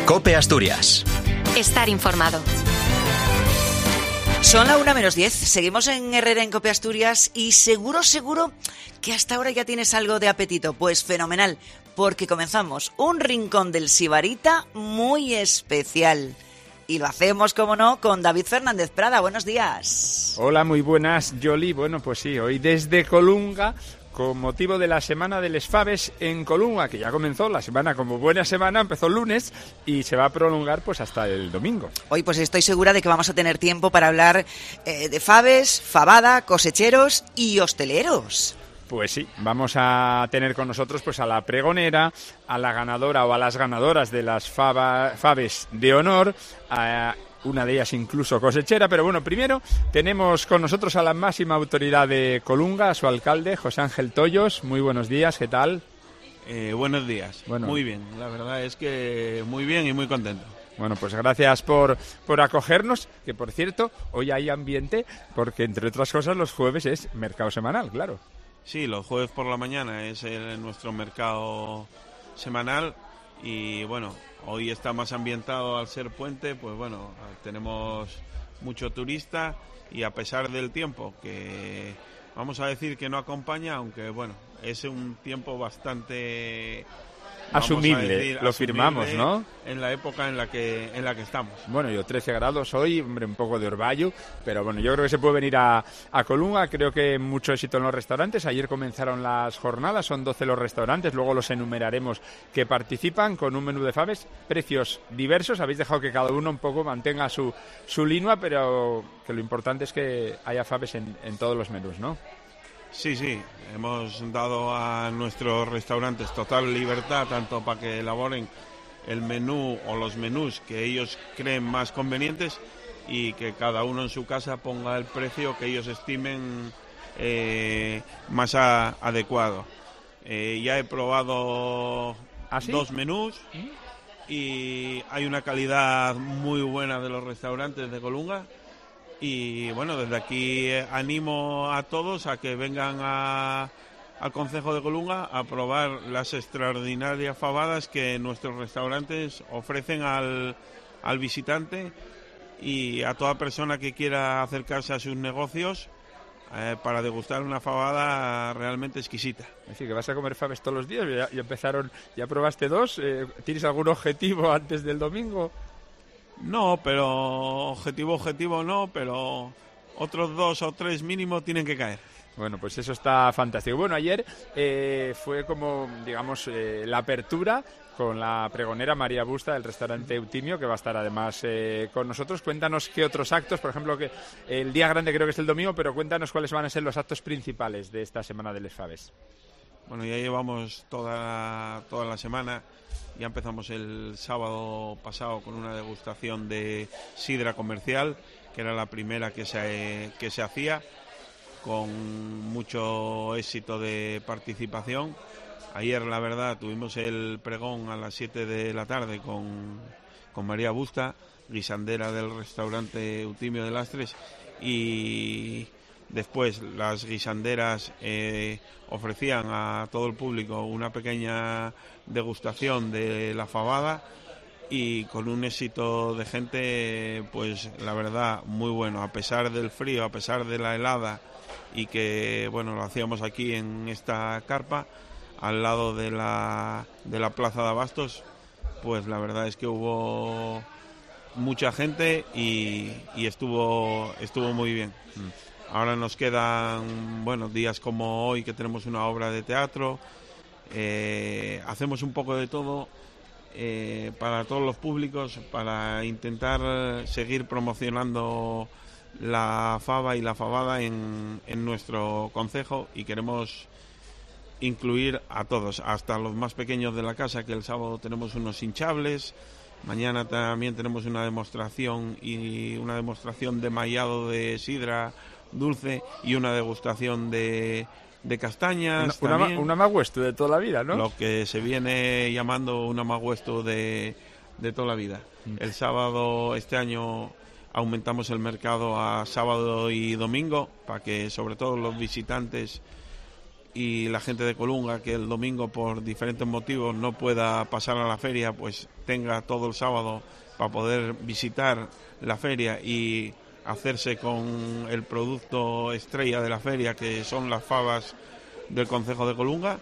COPE Asturias. Estar informado. Son la 1:10. Seguimos en Herrera, en COPE Asturias, y seguro que hasta ahora ya tienes algo de apetito. Pues fenomenal, porque comenzamos un rincón del Sibarita muy especial. Y lo hacemos, como no, con David Fernández Prada. Buenos días. Hola, muy buenas, Yoli. Bueno, pues sí, hoy desde Colunga, con motivo de la Semana de les Faves en Colunga, que ya comenzó la semana como buena semana, empezó el lunes y se va a prolongar pues hasta el domingo. Hoy pues estoy segura de que vamos a tener tiempo para hablar de faves, fabada, cosecheros y hosteleros. Pues sí, vamos a tener con nosotros pues a la pregonera, a la ganadora o a las ganadoras de las faves de honor, a una de ellas incluso cosechera, pero bueno, primero tenemos con nosotros a la máxima autoridad de Colunga, a su alcalde, José Ángel Tollos. Muy buenos días, ¿qué tal? Buenos días, bueno, muy bien, la verdad es que muy bien y muy contento. Bueno, pues gracias por acogernos, que por cierto, hoy hay ambiente, porque entre otras cosas los jueves es mercado semanal, claro. Sí, los jueves por la mañana es nuestro mercado semanal y bueno, hoy está más ambientado al ser puente, pues bueno, tenemos mucho turista y a pesar del tiempo que vamos a decir que no acompaña, aunque bueno, es un tiempo bastante asumible, lo firmamos, ¿no? En la época en la que estamos. Bueno, yo 13 grados hoy, hombre, un poco de orvallo, pero bueno, yo creo que se puede venir a Colunga, creo que mucho éxito en los restaurantes. Ayer comenzaron las jornadas, son 12 los restaurantes, luego los enumeraremos que participan con un menú de faves, precios diversos, habéis dejado que cada uno un poco mantenga su línea, pero que lo importante es que haya faves en todos los menús, ¿no? Sí, hemos dado a nuestros restaurantes total libertad, tanto para que elaboren el menú o los menús que ellos creen más convenientes y que cada uno en su casa ponga el precio que ellos estimen más adecuado. Ya he probado dos menús y hay una calidad muy buena de los restaurantes de Colunga. Y bueno, desde aquí animo a todos a que vengan al Concejo de Colunga a probar las extraordinarias fabadas que nuestros restaurantes ofrecen al visitante y a toda persona que quiera acercarse a sus negocios para degustar una fabada realmente exquisita. Es decir, que vas a comer faves todos los días, ya probaste dos, ¿tienes algún objetivo antes del domingo? No, pero objetivo no, pero otros 2 o 3 mínimo tienen que caer. Bueno, pues eso está fantástico. Bueno, ayer fue como, digamos, la apertura con la pregonera María Busta del restaurante Eutimio, que va a estar además con nosotros. Cuéntanos qué otros actos, por ejemplo, que el día grande creo que es el domingo, pero cuéntanos cuáles van a ser los actos principales de esta Semana de les Faves. Bueno, ya llevamos toda la semana. Ya empezamos el sábado pasado con una degustación de sidra comercial, que era la primera que se hacía, con mucho éxito de participación. Ayer, la verdad, tuvimos el pregón a las 7 de la tarde con María Busta, guisandera del restaurante Eutimio de Lastres, y después las guisanderas ofrecían a todo el público una pequeña degustación de la fabada y con un éxito de gente, pues la verdad, muy bueno. A pesar del frío, a pesar de la helada y que, bueno, lo hacíamos aquí en esta carpa, al lado de la Plaza de Abastos, pues la verdad es que hubo mucha gente y estuvo muy bien. Ahora nos quedan, bueno, días como hoy que tenemos una obra de teatro. Hacemos un poco de todo para todos los públicos, para intentar seguir promocionando la fava y la fabada en nuestro concejo, y queremos incluir a todos, hasta los más pequeños de la casa, que el sábado tenemos unos hinchables. Mañana también tenemos una demostración de mallado de sidra dulce y una degustación de castañas. Una magüesto de toda la vida, ¿no? Lo que se viene llamando una magüesto de toda la vida. El sábado, este año, aumentamos el mercado a sábado y domingo para que sobre todo los visitantes y la gente de Colunga que el domingo por diferentes motivos no pueda pasar a la feria, pues tenga todo el sábado para poder visitar la feria y hacerse con el producto estrella de la feria, que son las fabas del concejo de Colunga.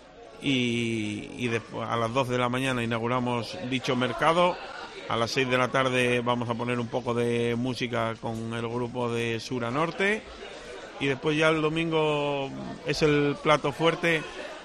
Y después, a las 12 de la mañana inauguramos dicho mercado. A las 6 de la tarde vamos a poner un poco de música con el grupo de Sur a Norte. Y después ya el domingo es el plato fuerte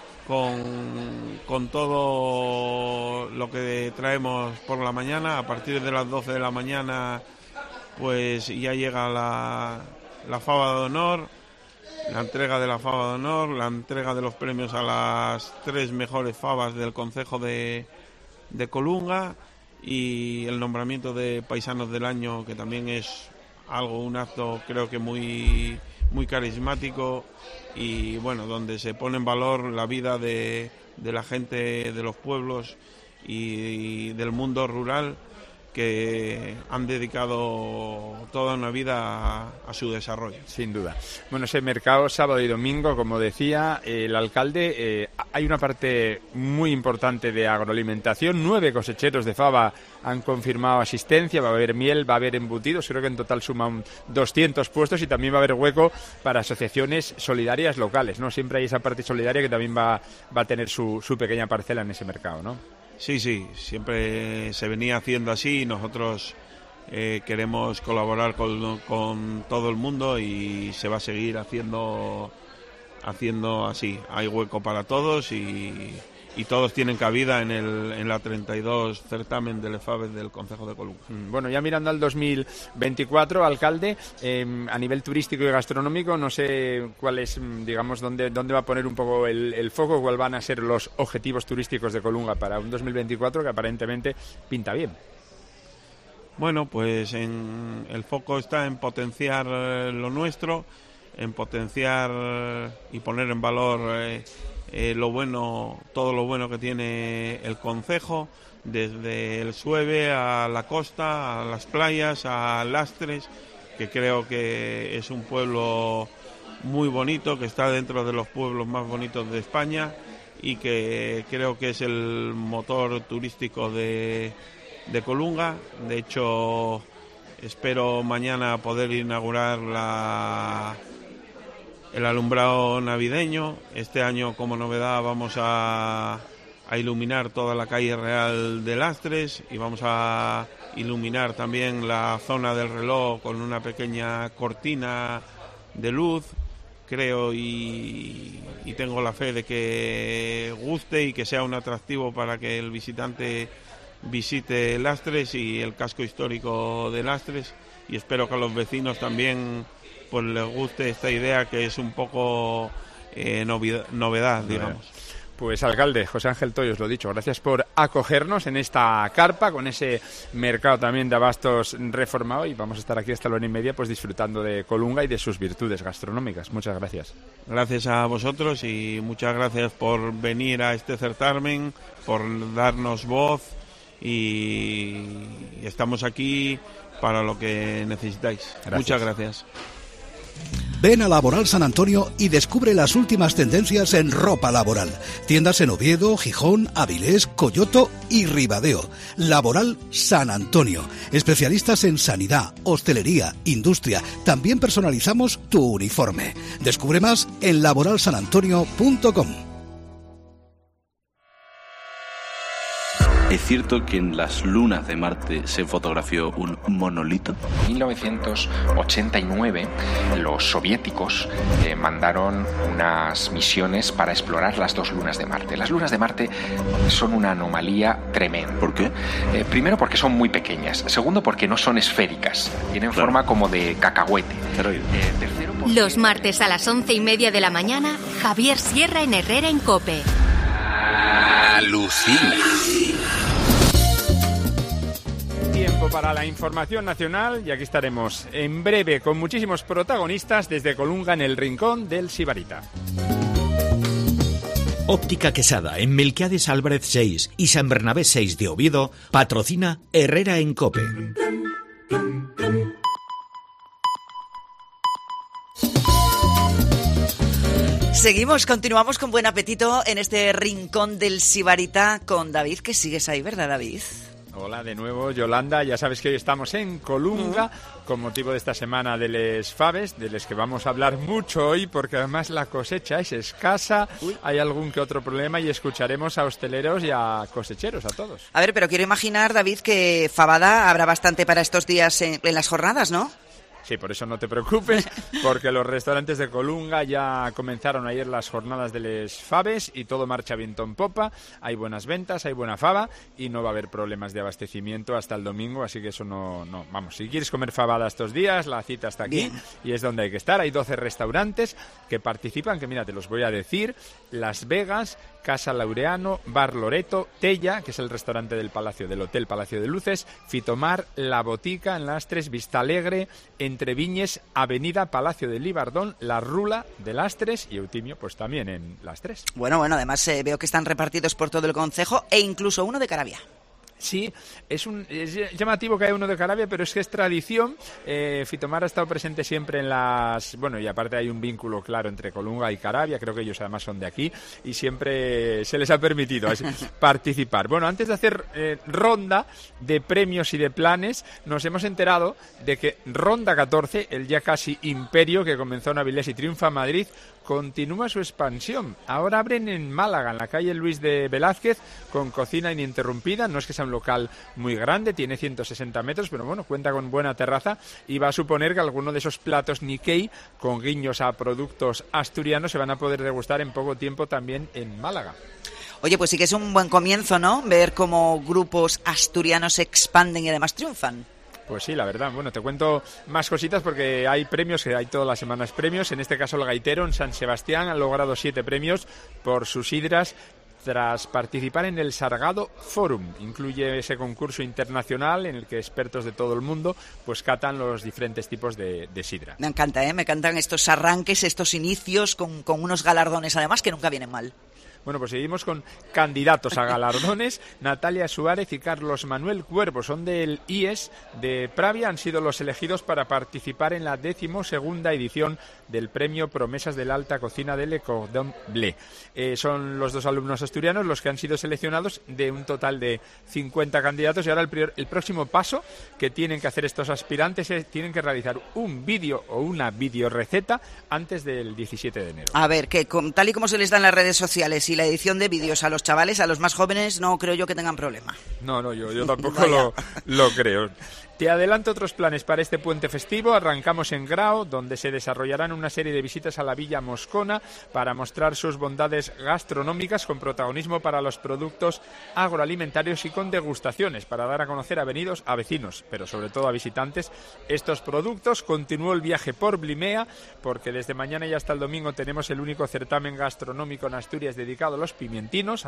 con todo lo que traemos por la mañana. A partir de las 12 de la mañana pues ya llega la fava de honor, la entrega de la fava de honor, la entrega de los premios a las 3 mejores favas del concejo de Colunga y el nombramiento de paisanos del año, que también es un acto creo que muy carismático y bueno, donde se pone en valor la vida de la gente de los pueblos y del mundo rural, que han dedicado toda una vida a su desarrollo. Sin duda. Bueno, ese mercado sábado y domingo, como decía el alcalde, hay una parte muy importante de agroalimentación. 9 cosecheros de fava han confirmado asistencia, va a haber miel, va a haber embutidos, creo que en total suman 200 puestos y también va a haber hueco para asociaciones solidarias locales, ¿no? Siempre hay esa parte solidaria que también va a tener su pequeña parcela en ese mercado, ¿no? Sí, siempre se venía haciendo así y nosotros queremos colaborar con todo el mundo y se va a seguir haciendo así. Hay hueco para todos y todos tienen cabida en la 32 certamen de faves del concejo de Colunga. Bueno, ya mirando al 2024, alcalde, a nivel turístico y gastronómico, no sé cuál es, digamos, dónde va a poner un poco el foco, cuál van a ser los objetivos turísticos de Colunga para un 2024 que aparentemente pinta bien. Bueno, pues el foco está en potenciar lo nuestro, en potenciar y poner en valor todo lo bueno que tiene el concejo, desde el Sueve a la costa, a las playas, a Lastres, que creo que es un pueblo muy bonito, que está dentro de los pueblos más bonitos de España y que creo que es el motor turístico de Colunga. De hecho, espero mañana poder inaugurar el alumbrado navideño. Este año, como novedad, vamos a iluminar toda la calle real de Lastres y vamos a iluminar también la zona del reloj con una pequeña cortina de luz. Creo y tengo la fe de que guste y que sea un atractivo para que el visitante visite Lastres y el casco histórico de Lastres, y espero que a los vecinos también pues les guste esta idea, que es un poco novedad, digamos. Pues alcalde, José Ángel Toyos, lo dicho, gracias por acogernos en esta carpa con ese mercado también de abastos reformado, y vamos a estar aquí hasta la 1:30 pues disfrutando de Colunga y de sus virtudes gastronómicas. Muchas gracias. Gracias a vosotros y muchas gracias por venir a este certamen, por darnos voz, y estamos aquí para lo que necesitáis. Gracias. Muchas gracias. Ven a Laboral San Antonio y descubre las últimas tendencias en ropa laboral. Tiendas en Oviedo, Gijón, Avilés, Coyoto y Ribadeo. Laboral San Antonio. Especialistas en sanidad, hostelería, industria. También personalizamos tu uniforme. Descubre más en laboralsanantonio.com. ¿Es cierto que en las lunas de Marte se fotografió un monolito? En 1989 los soviéticos mandaron unas misiones para explorar las 2 lunas de Marte. Las lunas de Marte son una anomalía tremenda. ¿Por qué? Primero, porque son muy pequeñas. Segundo, porque no son esféricas. Tienen forma como de cacahuete. Tercero, los martes a las 11:30 de la mañana, Javier Sierra en Herrera en COPE. Alucina. Tiempo para la información nacional, y aquí estaremos en breve con muchísimos protagonistas desde Colunga en el rincón del Sibarita. Óptica Quesada en Melquiades Álvarez 6 y San Bernabé 6 de Oviedo patrocina Herrera en COPE. Continuamos con buen apetito en este rincón del Sibarita con David, que sigues ahí, ¿verdad, David? Hola de nuevo, Yolanda. Ya sabes que hoy estamos en Colunga con motivo de esta semana de les faves, de les que vamos a hablar mucho hoy porque además la cosecha es escasa, hay algún que otro problema y escucharemos a hosteleros y a cosecheros, a todos. A ver, pero quiero imaginar, David, que fabada habrá bastante para estos días en las jornadas, ¿no? Sí, por eso no te preocupes, porque los restaurantes de Colunga ya comenzaron ayer las jornadas de les faves y todo marcha viento en popa, hay buenas ventas, hay buena fava y no va a haber problemas de abastecimiento hasta el domingo, así que eso no. Vamos, si quieres comer fabada estos días, la cita está aquí. Bien. Y es donde hay que estar. Hay 12 restaurantes que participan, que mira, te los voy a decir: Las Vegas, Casa Laureano, Bar Loreto, Tella, que es el restaurante del Hotel Palacio de Luces, Fitomar, La Botica en Lastres, Vista Alegre, Entre Viñes, Avenida Palacio de Libardón, La Rula de Lastres y Eutimio, pues también en Lastres. Bueno, además veo que están repartidos por todo el concejo e incluso uno de Caravia. Sí, es llamativo que haya uno de Caravia, pero es que es tradición. Fitomar ha estado presente siempre en las... Bueno, y aparte hay un vínculo claro entre Colunga y Caravia, creo que ellos además son de aquí, y siempre se les ha permitido participar. Bueno, antes de hacer ronda de premios y de planes, nos hemos enterado de que Ronda 14, el ya casi imperio que comenzó en Avilés y triunfa en Madrid, continúa su expansión. Ahora abren en Málaga, en la calle Luis de Velázquez, con cocina ininterrumpida. No es que sea un local muy grande, tiene 160 metros, pero bueno, cuenta con buena terraza y va a suponer que alguno de esos platos Nikkei, con guiños a productos asturianos, se van a poder degustar en poco tiempo también en Málaga. Oye, pues sí que es un buen comienzo, ¿no? Ver cómo grupos asturianos se expanden y además triunfan. Pues sí, la verdad. Bueno, te cuento más cositas porque hay premios, que hay todas las semanas premios. En este caso el Gaitero en San Sebastián han logrado 7 premios por sus sidras tras participar en el Sargado Forum. Incluye ese concurso internacional en el que expertos de todo el mundo pues catan los diferentes tipos de sidra. Me encanta, me encantan estos arranques, estos inicios con unos galardones además que nunca vienen mal. Bueno, pues seguimos con candidatos a galardones. Natalia Suárez y Carlos Manuel Cuervo son del IES de Pravia, han sido los elegidos para participar en la 12ª edición del premio Promesas de la Alta Cocina de Le Cordon Bleu. Son los 2 alumnos asturianos los que han sido seleccionados de un total de 50 candidatos y ahora el próximo paso que tienen que hacer estos aspirantes es tienen que realizar un vídeo o una videoreceta antes del 17 de enero. A ver, que tal y como se les da en las redes sociales y la edición de vídeos a los chavales, a los más jóvenes, no creo yo que tengan problema. No, yo tampoco lo creo. Te adelanto otros planes para este puente festivo. Arrancamos en Grao, donde se desarrollarán una serie de visitas a la Villa Moscona para mostrar sus bondades gastronómicas con protagonismo para los productos agroalimentarios y con degustaciones para dar a conocer a vecinos, pero sobre todo a visitantes, estos productos. Continuó el viaje por Blimea, porque desde mañana y hasta el domingo tenemos el único certamen gastronómico en Asturias dedicado a los pimientos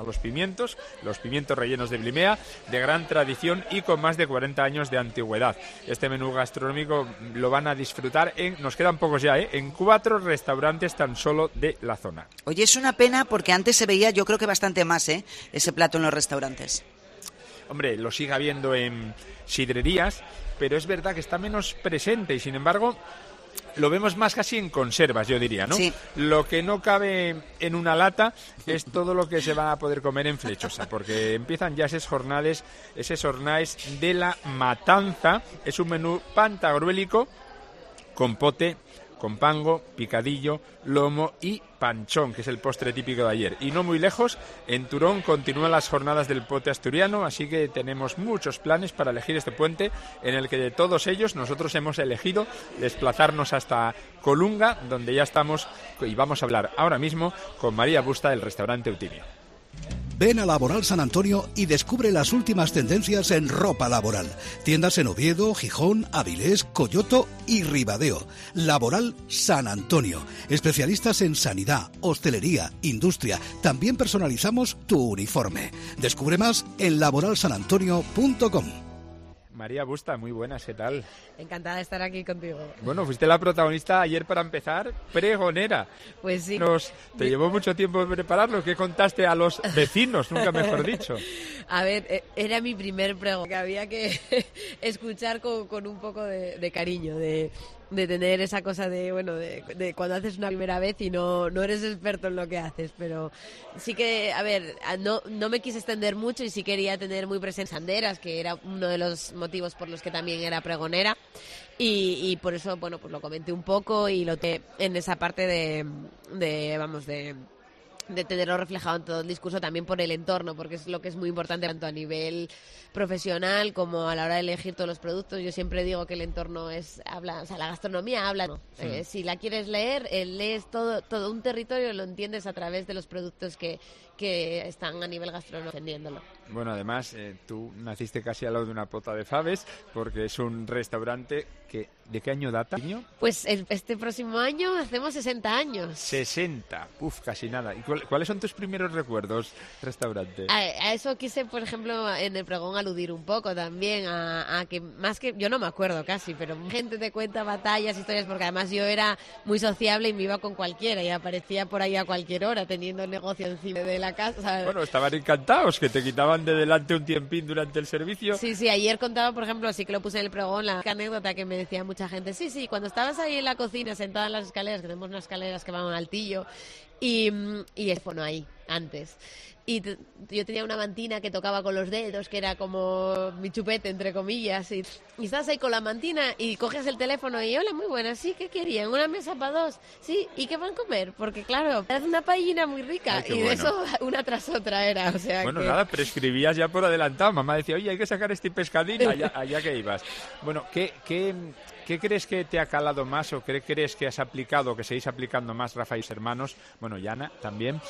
rellenos de Blimea, de gran tradición y con más de 40 años de antigüedad. Este menú gastronómico lo van a disfrutar nos quedan pocos ya, en 4 restaurantes tan solo de la zona. Oye, es una pena porque antes se veía, yo creo que bastante más, ese plato en los restaurantes. Hombre, lo sigue habiendo en sidrerías, pero es verdad que está menos presente y sin embargo lo vemos más casi en conservas, yo diría, ¿no? Sí. Lo que no cabe en una lata es todo lo que se va a poder comer en Flechosa, porque empiezan ya esos jornades de la matanza. Es un menú pantagruélico con pote, con pango, picadillo, lomo y panchón, que es el postre típico de ayer. Y no muy lejos, en Turón continúan las jornadas del pote asturiano, así que tenemos muchos planes para elegir este puente, en el que de todos ellos nosotros hemos elegido desplazarnos hasta Colunga, donde ya estamos y vamos a hablar ahora mismo con María Busta del restaurante Eutimio. Ven a Laboral San Antonio y descubre las últimas tendencias en ropa laboral. Tiendas en Oviedo, Gijón, Avilés, Coyoto y Ribadeo. Laboral San Antonio. Especialistas en sanidad, hostelería, industria. También personalizamos tu uniforme. Descubre más en laboralsanantonio.com. María Busta, muy buenas, ¿qué tal? Encantada de estar aquí contigo. Bueno, fuiste la protagonista ayer para empezar, pregonera. Pues sí. ¿Te llevó mucho tiempo prepararlo? ¿Qué contaste a los vecinos, nunca mejor dicho? A ver, era mi primer pregón, que había que escuchar con un poco de cariño, de de tener esa cosa de, bueno, de cuando haces una primera vez y no eres experto en lo que haces, pero sí que, a ver, no me quise extender mucho y sí quería tener muy presente Sanderas, que era uno de los motivos por los que también era pregonera, y por eso, bueno, pues lo comenté un poco y lo te en esa parte de tenerlo reflejado en todo el discurso, también por el entorno, porque es lo que es muy importante tanto a nivel profesional como a la hora de elegir todos los productos. Yo siempre digo que el entorno habla, o sea, la gastronomía habla, ¿no? Si la quieres leer, lees todo un territorio, lo entiendes a través de los productos que están a nivel gastronómico vendiéndolo. Bueno, además, tú naciste casi al lado de una pota de faves, porque es un restaurante que... ¿De qué año data, niño? Pues este próximo año hacemos 60 años. 60, casi nada. ¿Y cuáles son tus primeros recuerdos, restaurante? A eso quise, por ejemplo, en el pregón aludir un poco también, a que más que... Yo no me acuerdo casi, pero gente te cuenta batallas, historias, porque además yo era muy sociable y me iba con cualquiera y aparecía por ahí a cualquier hora teniendo el negocio encima de la casa. Bueno, estaban encantados, que te quitaban de delante un tiempín durante el servicio. Sí, ayer contaba, por ejemplo, así que lo puse en el pregón, la anécdota que me decía mucha gente. Sí, cuando estabas ahí en la cocina sentada en las escaleras, que tenemos unas escaleras que van al altillo, y bueno, ahí, antes. Y yo tenía una mantina que tocaba con los dedos, que era como mi chupete, entre comillas, y estás ahí con la mantina y coges el teléfono y hola, muy buenas, sí, ¿qué querían? ¿Una mesa para dos? Sí, ¿y qué van a comer? Porque claro, es una paellina muy rica. Ay, y de bueno. eso una tras otra era, o sea bueno, que... nada, prescribías ya por adelantado. Mamá decía, oye, hay que sacar este pescadín, allá que ibas. Bueno, ¿qué crees que te ha calado más o qué crees que has aplicado, que seguís aplicando más, Rafa y sus hermanos, bueno, y Ana también,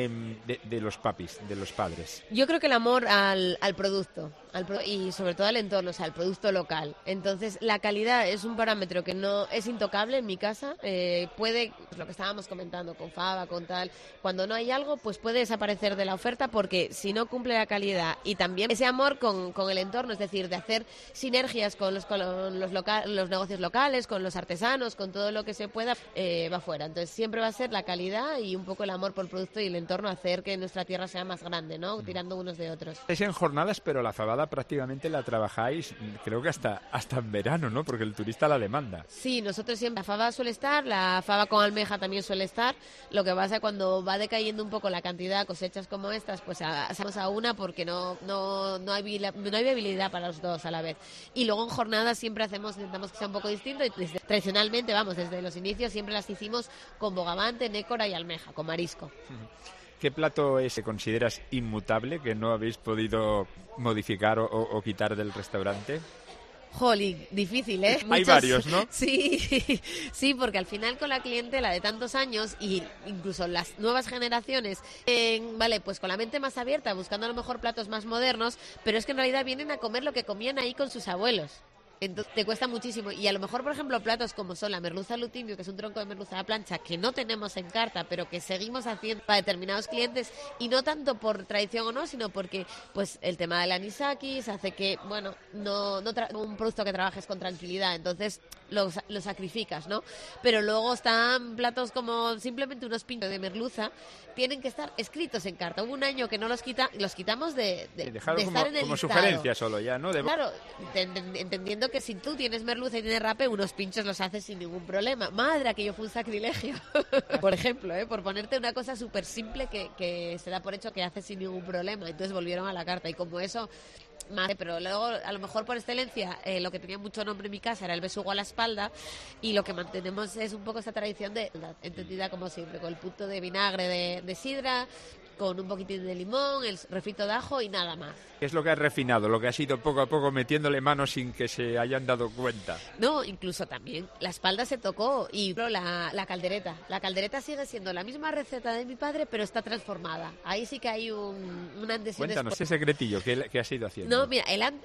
de los papis, de los padres? Yo creo que el amor al producto y sobre todo al entorno, o sea, al producto local. Entonces, la calidad es un parámetro que no es intocable en mi casa. Puede, pues, lo que estábamos comentando con Fava, con tal, cuando no hay algo, pues puede desaparecer de la oferta porque si no cumple la calidad y también ese amor con el entorno, es decir, de hacer sinergias con los negocios locales, con los artesanos, con todo lo que se pueda, va fuera. Entonces, siempre va a ser la calidad y un poco el amor por el producto y el entorno, hacer que nuestra tierra sea más grande, ¿no? Tirando unos de otros. Es en jornadas, pero la fabada prácticamente la trabajáis, creo que hasta en verano, ¿no? Porque el turista la demanda. Sí, nosotros siempre, la fava suele estar, la fava con almeja también suele estar. Lo que pasa cuando va decayendo un poco la cantidad de cosechas como estas, pues hacemos a una porque no hay viabilidad para los dos a la vez. Y luego en jornadas siempre intentamos que sea un poco distinto y tradicionalmente, desde los inicios siempre las hicimos con bogavante, nécora y almeja, con marisco. ¿Qué plato consideras inmutable que no habéis podido modificar o quitar del restaurante? Jolly, difícil, ¿eh? Hay varios, ¿no? Sí, porque al final con la clientela de tantos años y incluso las nuevas generaciones, pues con la mente más abierta, buscando a lo mejor platos más modernos, pero es que en realidad vienen a comer lo que comían ahí con sus abuelos. Entonces te cuesta muchísimo. Y a lo mejor, por ejemplo, platos como son la merluza lutinio, que es un tronco de merluza a la plancha, que no tenemos en carta, pero que seguimos haciendo para determinados clientes, y no tanto por tradición o no, sino porque pues el tema del anisakis hace que, bueno, no un producto que trabajes con tranquilidad, entonces lo sacrificas, ¿no? Pero luego están platos como simplemente unos pinchos de merluza, tienen que estar escritos en carta. Hubo un año que no los quitamos de dejaron estar en el como listado. sugerencia solo ya, ¿no? Claro, entendiendo que si tú tienes merluza y tienes rape, unos pinchos los haces sin ningún problema. Madre, aquello fue un sacrilegio. Por ejemplo, por ponerte una cosa súper simple que se da por hecho que haces sin ningún problema. Entonces volvieron a la carta y como eso... Pero luego, a lo mejor por excelencia, lo que tenía mucho nombre en mi casa era el besugo a la espalda, y lo que mantenemos es un poco esta tradición entendida como siempre, con el punto de vinagre de sidra, con un poquitín de limón, el refrito de ajo y nada más. ¿Qué es lo que has refinado? Lo que has ido poco a poco metiéndole mano sin que se hayan dado cuenta. No, incluso también la espalda se tocó y la caldereta. La caldereta sigue siendo la misma receta de mi padre, pero está transformada. Ahí sí que hay un antes y Cuéntanos después. ese secretillo que has ido haciendo. No, mira,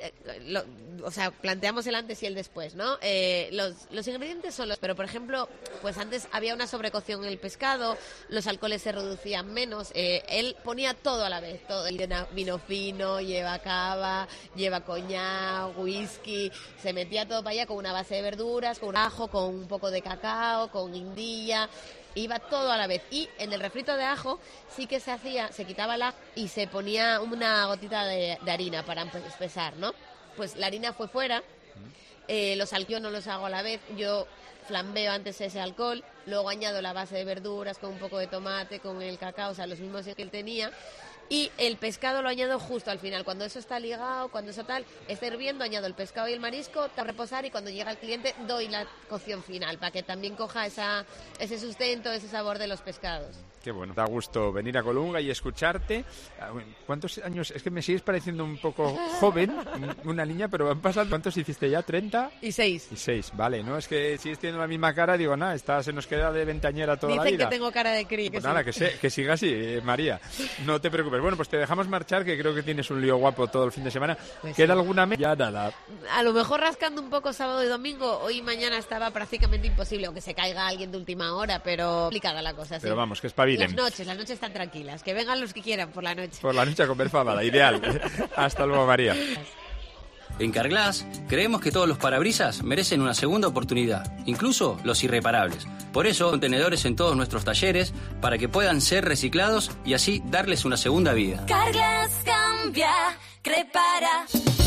planteamos el antes y el después, ¿no? Los ingredientes son pero por ejemplo, pues antes había una sobrecocción en el pescado, los alcoholes se reducían menos, él ponía todo a la vez, todo, el vino fino, lleva cava, lleva coñac, whisky, se metía todo para allá con una base de verduras, con un ajo, con un poco de cacao, con guindilla, iba todo a la vez. Y en el refrito de ajo sí que se quitaba el ajo y se ponía una gotita de harina para espesar, ¿no? Pues la harina fue fuera Los alquillos no los hago a la vez, yo flambeo antes ese alcohol, luego añado la base de verduras con un poco de tomate, con el cacao, o sea, los mismos que él tenía. Y el pescado lo añado justo al final, cuando eso está ligado, cuando eso tal, está hirviendo, añado el pescado y el marisco, a reposar, y cuando llega el cliente doy la cocción final, para que también coja ese sustento, ese sabor de los pescados. Qué bueno, da gusto venir a Colunga y escucharte. ¿Cuántos años? Es que me sigues pareciendo un poco joven, una niña, pero han pasado, ¿cuántos hiciste ya? ¿30? Y 6. Y 6, vale, ¿no? Es que sigues teniendo la misma cara, digo, nada, esta se nos queda de veinteañera toda la vida. Dicen que tengo cara de cría. Pues nada, que siga así, María. No te preocupes. Bueno, pues te dejamos marchar, que creo que tienes un lío guapo todo el fin de semana. Pues ¿Queda sí. alguna ya nada? A lo mejor rascando un poco sábado y domingo, hoy y mañana estaba prácticamente imposible, aunque se caiga alguien de última hora, pero complicada la cosa. Pero sí. vamos, que espabilen. Las noches están tranquilas, que vengan los que quieran por la noche. Por la noche a comer fabada, ideal. Hasta luego, María. En Carglass creemos que todos los parabrisas merecen una segunda oportunidad, incluso los irreparables. Por eso, contenedores en todos nuestros talleres para que puedan ser reciclados y así darles una segunda vida. Carglass cambia, repara.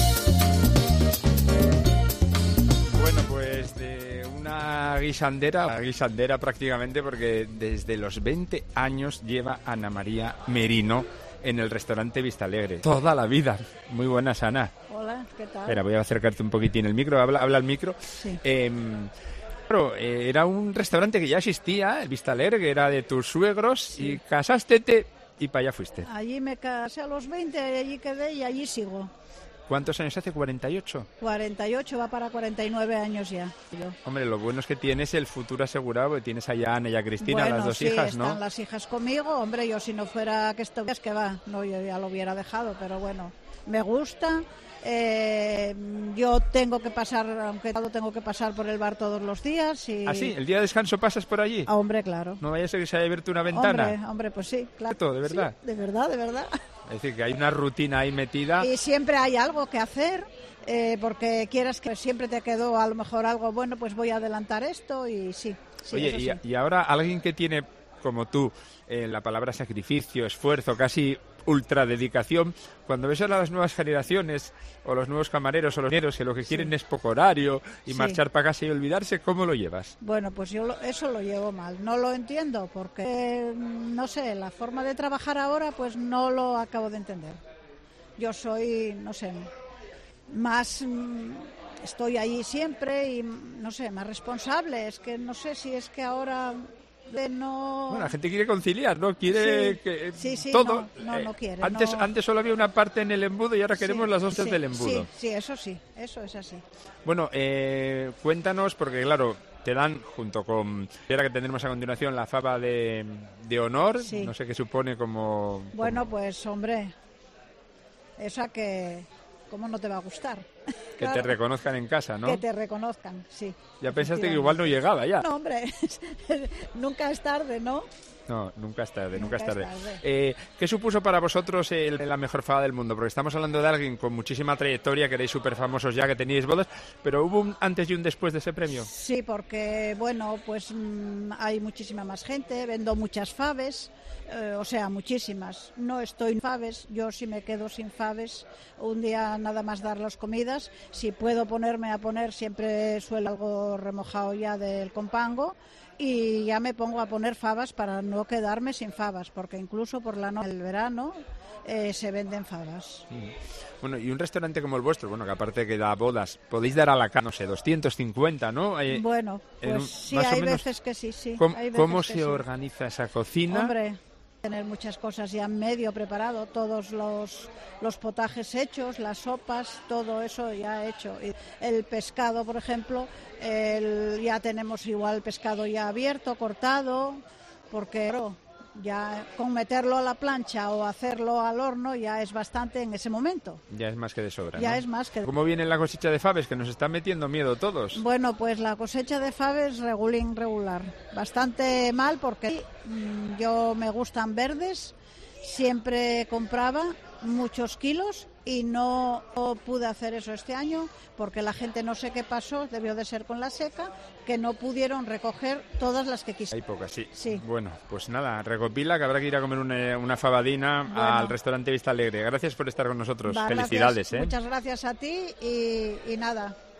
Bueno, pues de una guisandera prácticamente, porque desde los 20 años lleva Ana María Merino en el restaurante Vistalegre. Toda la vida. Muy buenas, Ana. Hola, ¿qué tal? Espera, voy a acercarte un poquitín el micro. Habla al micro. Sí. Claro, era un restaurante que ya existía, el Vistalegre, que era de tus suegros, sí. Y casástete y para allá fuiste. Allí me casé a los 20, allí quedé y allí sigo. ¿Cuántos años hace? ¿48? 48, va para 49 años ya. Yo. Hombre, lo bueno es que tienes el futuro asegurado, porque tienes allá a Ana y a Cristina, bueno, las dos sí, hijas, ¿no? Están las hijas conmigo. Hombre, yo si no fuera que esto es que va, no, yo ya lo hubiera dejado, pero bueno, me gusta. Yo tengo que pasar, aunque tengo que pasar por el bar todos los días. Y... ¿Ah, sí? ¿El día de descanso pasas por allí? Hombre, claro. No vaya a ser que se haya abierto una ventana. Hombre, pues sí, claro. ¿De verdad? Sí, de verdad. Es decir, que hay una rutina ahí metida. Y siempre hay algo que hacer, porque quieras que siempre te quedó a lo mejor algo bueno, pues voy a adelantar esto y sí. Oye, y ahora alguien que tiene, como tú, la palabra sacrificio, esfuerzo, casi ultra dedicación, cuando ves a las nuevas generaciones o los nuevos camareros o los dineros que lo que quieren es poco horario y marchar para casa y olvidarse, ¿cómo lo llevas? Bueno, pues yo eso lo llevo mal, no lo entiendo porque, no sé, la forma de trabajar ahora pues no lo acabo de entender. Yo soy, no sé, más... estoy allí siempre y, no sé, más responsable, es que no sé si es que ahora... No... Bueno, la gente quiere conciliar, ¿no? Quiere que sí, todo. No quiere. Antes solo había una parte en el embudo y ahora queremos las dos del embudo. Sí, eso es así. Bueno, cuéntanos, porque claro, te dan, junto con la que tendremos a continuación, la fava de honor, no sé qué supone como... Bueno, pues hombre, esa que... ¿Cómo no te va a gustar? Que te reconozcan en casa, ¿no? Que te reconozcan, sí. Ya pensaste que igual no llegaba ya. No, hombre, nunca es tarde, ¿no? No, nunca es tarde. ¿Qué supuso para vosotros la mejor fava del mundo? Porque estamos hablando de alguien con muchísima trayectoria, que erais súper famosos ya, que teníais bodas, pero ¿hubo un antes y un después de ese premio? Sí, porque, bueno, pues hay muchísima más gente, vendo muchas faves, o sea, muchísimas. No estoy en faves, yo si me quedo sin faves, un día nada más dar las comidas, si puedo ponerme a poner, siempre suelo algo remojado ya del compango, y ya me pongo a poner fabas para no quedarme sin fabas, porque incluso por la noche del verano se venden fabas. Bueno, y un restaurante como el vuestro, bueno, que aparte que da bodas, podéis dar a la carta, no sé, 250, ¿no? Bueno, pues sí, hay veces que sí. ¿Cómo se organiza esa cocina? Hombre, tener muchas cosas ya medio preparado, todos los potajes hechos, las sopas, todo eso ya hecho. Y el pescado, por ejemplo, ya tenemos igual pescado ya abierto, cortado, porque ya con meterlo a la plancha o hacerlo al horno ya es bastante en ese momento. Ya es más que de sobra, ya ¿no? Es más que de... ¿Cómo viene la cosecha de faves, que nos está metiendo miedo todos? Bueno, pues la cosecha de faves regular. Bastante mal porque yo me gustan verdes, siempre compraba muchos kilos y no pude hacer eso este año porque la gente no sé qué pasó, debió de ser con la seca, que no pudieron recoger todas las que quisieron. Hay pocas, sí. Bueno, pues nada, recopila, que habrá que ir a comer una fabadina al restaurante Vistalegre. Gracias por estar con nosotros. Felicidades. Muchas gracias a ti y nada.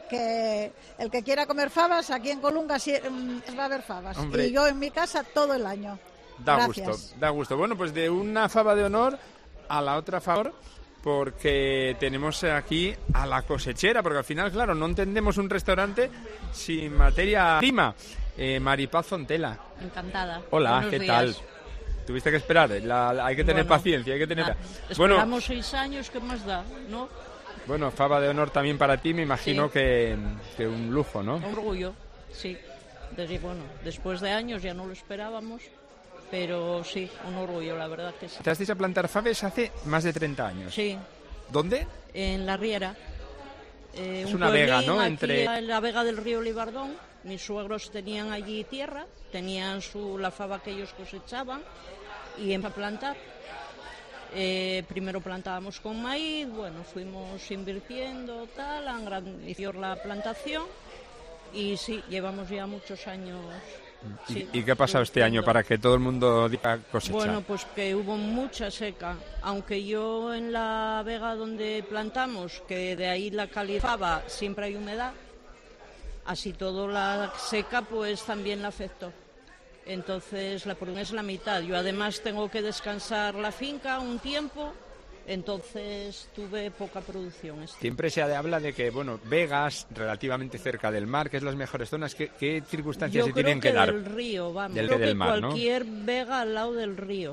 que el que quiera comer fabas, aquí en Colunga va a haber fabas. Hombre. Y yo en mi casa todo el año. Da Gracias. gusto. Bueno, pues de una fava de honor a la otra favor, porque tenemos aquí a la cosechera, porque al final, claro, no entendemos un restaurante sin materia prima. Maripaz Fontela. Encantada. Hola, Buenos ¿qué días. tal? Tuviste que esperar, hay que tener paciencia, hay que tener... Esperamos 6 años, ¿qué más da? ¿No? Bueno, fava de honor también para ti, me imagino Sí. que un lujo, ¿no? Un orgullo, sí. Después de años ya no lo esperábamos, pero sí, un orgullo, la verdad que sí. Empezasteis a plantar faves hace más de 30 años. Sí. ¿Dónde? En La Riera. Es un una vega, ¿no? aquí Entre... en la vega del río Libardón. Mis suegros tenían allí tierra, tenían la fava que ellos cosechaban y empezamos a plantar. Primero plantábamos con maíz, bueno, fuimos invirtiendo, tal, engrandeció la plantación y sí, llevamos ya muchos años. Sí, ¿Y qué ha pasado este año para que todo el mundo diga cosecha? Bueno, pues que hubo mucha seca, aunque yo en la vega donde plantamos, que de ahí la calidad siempre hay humedad, así todo la seca pues también la afectó. Entonces la producción es la mitad. Yo además tengo que descansar la finca un tiempo, entonces tuve poca producción. Siempre se habla de que, bueno, vegas relativamente cerca del mar, que es las mejores zonas. ¿Qué circunstancias se tienen que dar? Yo creo que del río, vamos. Del creo que mar, cualquier vega al lado del río.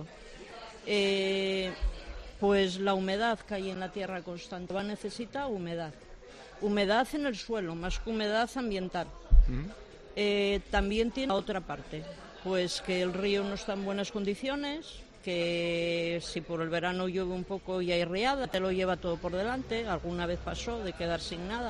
Pues la humedad que hay en la tierra constante va a necesitar humedad. Humedad en el suelo, más que humedad ambiental. También tiene otra parte, pues que el río no está en buenas condiciones, que si por el verano llueve un poco y hay riada, te lo lleva todo por delante. Alguna vez pasó de quedar sin nada.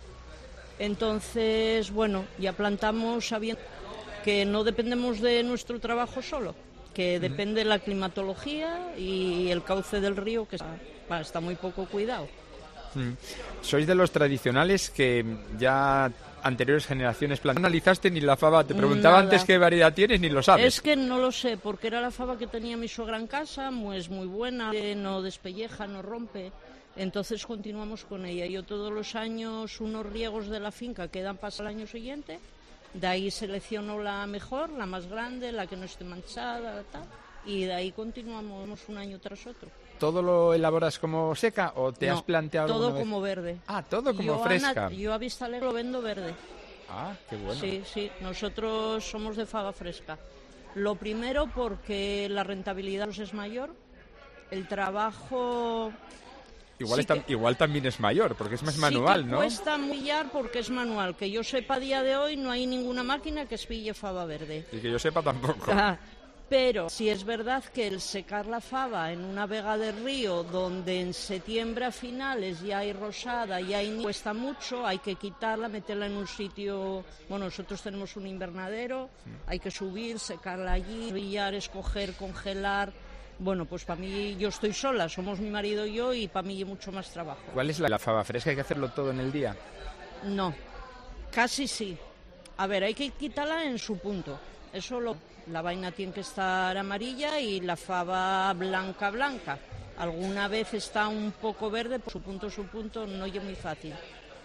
Entonces, bueno, ya plantamos sabiendo que no dependemos de nuestro trabajo solo, que depende de la climatología y el cauce del río, que está muy poco cuidado. Sois de los tradicionales que ya anteriores generaciones plantaron. No analizaste ni la fava, te preguntaba Nada. antes qué variedad tienes, ni lo sabes. Es que no lo sé, porque era la fava que tenía mi suegra en casa, es muy buena, no despelleja, no rompe. Entonces continuamos con ella. Yo todos los años unos riegos de la finca quedan para el año siguiente, de ahí selecciono la mejor, la más grande, la que no esté manchada, tal, y de ahí continuamos un año tras otro. ¿Todo lo elaboras como seca o te No, has planteado todo alguna vez? como verde. Ah, todo como fresca. Yo a vista alegre lo vendo verde. Ah, qué bueno. Sí, nosotros somos de fava fresca. Lo primero porque la rentabilidad es mayor, el trabajo... Igual también es mayor, porque es más manual, sí que ¿no? Cuesta millar porque es manual. Que yo sepa, a día de hoy no hay ninguna máquina que espille fava verde. Y que yo sepa tampoco. Pero sí es verdad que el secar la fava en una vega de río donde en septiembre a finales ya hay rosada, cuesta mucho, hay que quitarla, meterla en un sitio... Bueno, nosotros tenemos un invernadero, hay que subir, secarla allí, brillar, escoger, congelar... Bueno, pues para mí, yo estoy sola, somos mi marido y yo, y para mí hay mucho más trabajo. ¿Cuál es la fava fresca? ¿Hay que hacerlo todo en el día? No, casi sí. A ver, hay que quitarla en su punto. La vaina tiene que estar amarilla y la fava blanca. Alguna vez está un poco verde, por su punto no es muy fácil.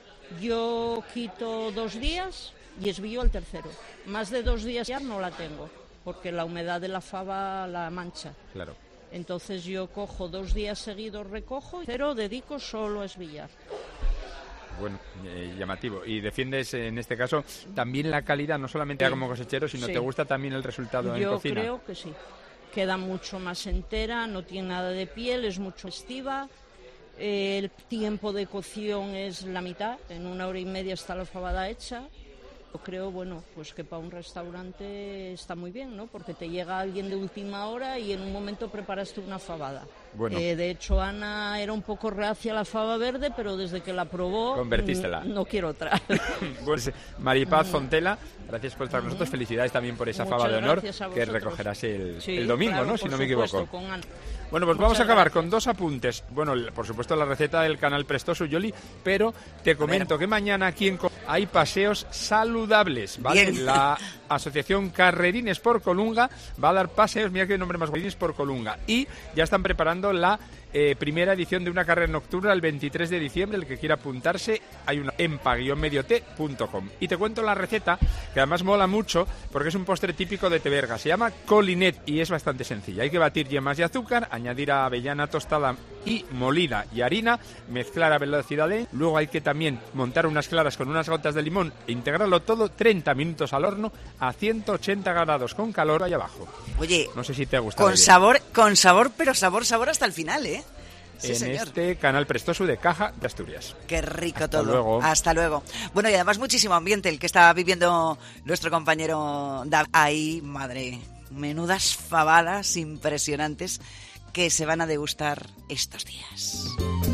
Yo quito 2 días y esbillo al tercero. Más de 2 días ya no la tengo, porque la humedad de la fava la mancha. Claro. Entonces yo cojo 2 días seguidos, recojo, pero dedico solo a esbillar. Bueno, llamativo. Y defiendes, en este caso, también la calidad, no solamente como cosechero, sino te gusta también el resultado en cocina. Yo creo que sí. Queda mucho más entera, no tiene nada de piel, es mucho estiva. El tiempo de cocción es la mitad, en 1 hora y media está la fabada hecha. Yo creo, bueno, pues que para un restaurante está muy bien, ¿no? Porque te llega alguien de última hora y en un momento preparaste una fabada. Bueno. De hecho, Ana era un poco reacia a la fava verde, pero desde que la probó... Convertístela. No quiero otra. Pues Maripaz Fontela, gracias por estar con nosotros. Felicidades también por esa fava de honor que recogerás el domingo, claro, ¿no? Si no me equivoco. Con Ana. Bueno, pues vamos a acabar con 2 apuntes. Bueno, por supuesto la receta del canal Prestoso, Yoli, pero te comento que mañana aquí en hay paseos saludables, ¿vale? Bien. La asociación Carrerines por Colunga va a dar paseos, mira qué nombre más, Carrerines por Colunga, y ya están preparando la primera edición de una carrera nocturna el 23 de diciembre. El que quiera apuntarse, hay una en pa-medioté.com. Y te cuento la receta, que además mola mucho porque es un postre típico de Teberga. Se llama colinet y es bastante sencilla. Hay que batir yemas de azúcar, añadir avellana tostada y molida y harina, mezclar a velocidad de... Luego hay que también montar unas claras con unas gotas de limón e integrarlo todo 30 minutos al horno a 180 grados con calor ahí abajo. Oye, no sé si te gusta. Con sabor, pero sabor hasta el final, ¿eh? Sí, en señor. Este canal Prestoso de Caja de Asturias. Qué rico Hasta todo. Luego. Hasta luego. Bueno, y además muchísimo ambiente el que está viviendo nuestro compañero David. Ahí, madre, menudas fabadas impresionantes que se van a degustar estos días.